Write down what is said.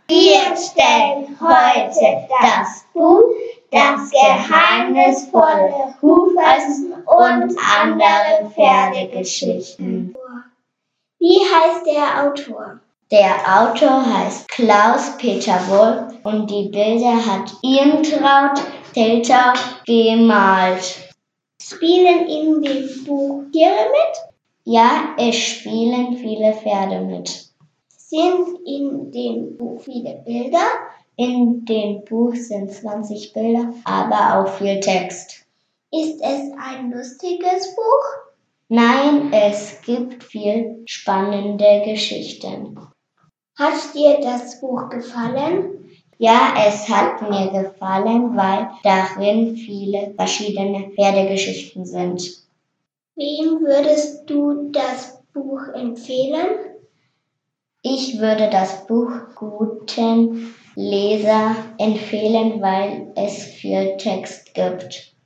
Wir stellen heute das Buch Das geheimnisvolle Hufeisen und andere Pferdegeschichten vor. Wie heißt der Autor? Der Autor heißt Klaus-Peter Wolf und die Bilder hat Irmtraut Teltau gemalt. Spielen in dem Buch Tiere mit? Ja, es spielen viele Pferde mit. Sind in dem Buch viele Bilder? In dem Buch sind 20 Bilder, aber auch viel Text. Ist es ein lustiges Buch? Nein, es gibt viel spannende Geschichten. Hat dir das Buch gefallen? Ja, es hat mir gefallen, weil darin viele verschiedene Pferdegeschichten sind. Wem würdest du das Buch empfehlen? Ich würde das Buch guten Leser empfehlen, weil es viel Text gibt.